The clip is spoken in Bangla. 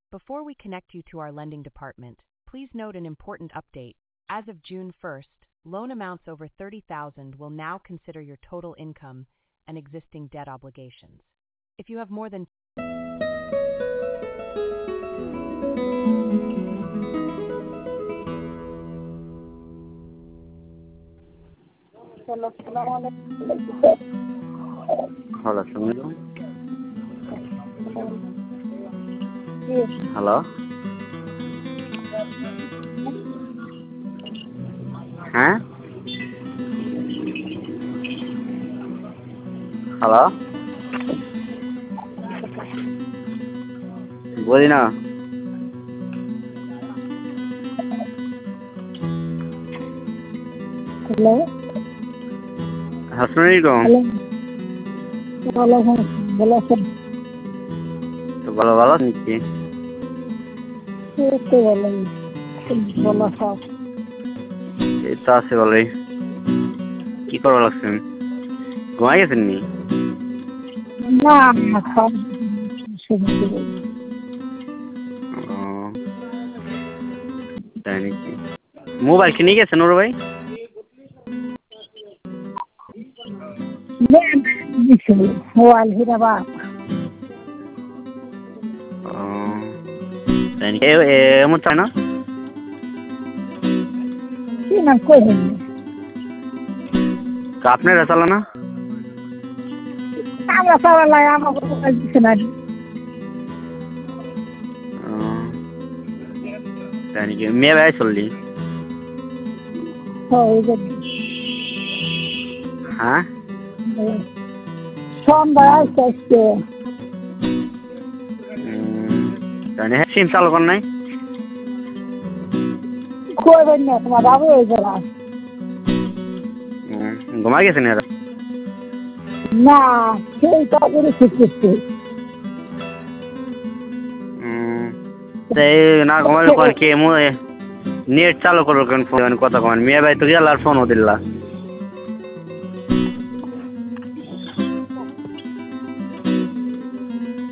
Before we connect you to our lending department, please note an important update. As of June 1st, loan amounts over $30,000 will now consider your total income and existing debt obligations. If you have more than Hello, Hello, Shamil. yes. Hello. হ্যাঁ হ্যালো বলি না Hello. আসসালামু আলাইকুম Hello. Hello, sir. তো ভালো ভালো নিচ্ছি Este hello. Hello, sir. এই তো আছে ভালোই কি করবো লাগছেন ঘুমাই গেছেন নি না সব শুনতে ও, তাই নাকি মোবাইল কিনে গেছেন ওর ভাই মোবাইল হিরা বা ও, তাই নাকি এমন চায় না কি না কইবেন তো আপনারা চালা না আমরা সবাই লাগে আমাকে মোবাইল দিচ্ছে না ও, তাই নাকি মেয়ে ভাই চললি ওই যে হ্যাঁ সন্ধ্যায় আসতে আসতে তাই না সিম চালু কর নাই কইবেন না তোমার বাবু হয়ে যাবে ঘুমাই গেছেন এরা না সেই কাজেরই শিখতেছি না ঘুমাইলে কোন কে নেট চালু করবো কেন ফোন কথা কমান মেয়ে ভাই তো গেল আর ফোনও দিল্লা